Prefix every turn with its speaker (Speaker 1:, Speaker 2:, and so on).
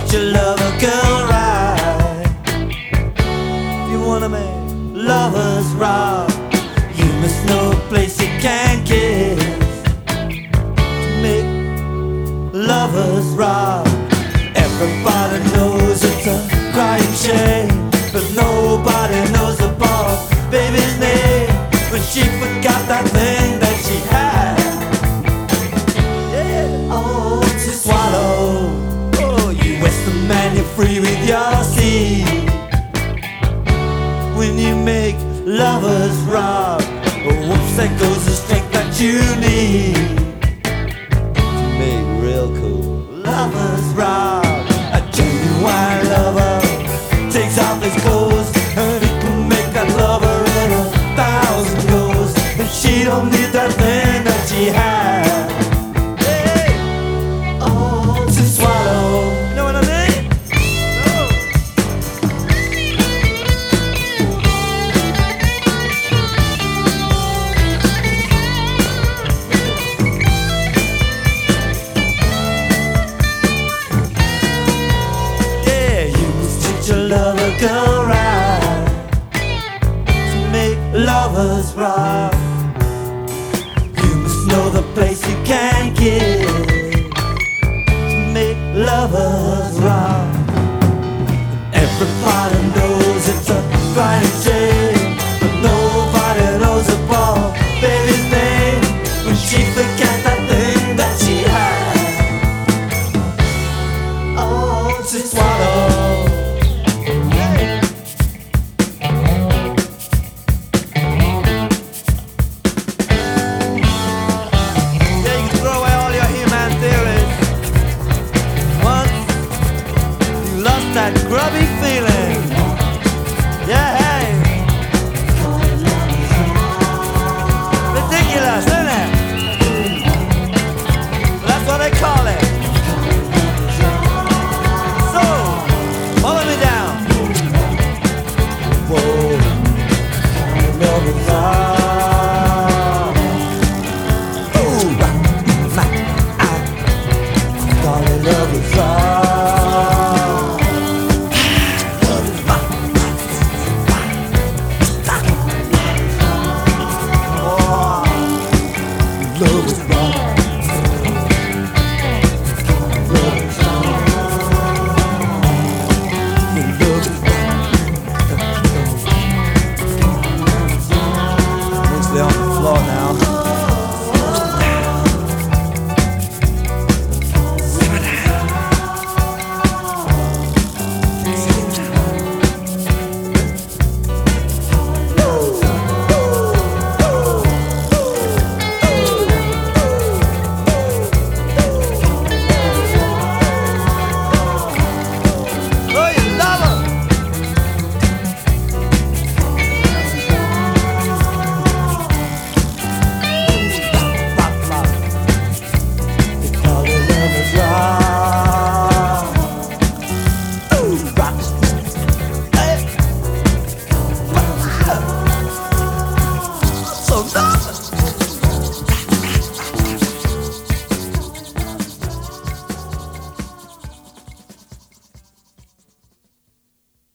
Speaker 1: treat your lover girl right. If you wanna make lovers rock, you must know a place you can kiss to make lovers rock. Everybody knows it's a crying shame, but nobody knows the poor baby's name when she forgot that thing that she had. Yeah. Oh, to swallow. Oh, you Western man, you're free with your seed. When you make lovers rock, oh, whoops, there goes the strength that you need to make real cool lovers rock. A genuine lover takes off his clothes and he can make that lover in 1,000 goes. And she don't need that thing that she had. Hey. Oh, to swallow. Know what I mean? Oh. Yeah, you must treat your lover girl right to make lovers rock. You must know the place you can get to make lovers rock. Everybody knows it's a crying shame, but nobody knows the poor baby's name when she forgets that thing that she had. Oh, to swallow. Yeah, you can throw away all your human theories. Once you lost that grubby feeling.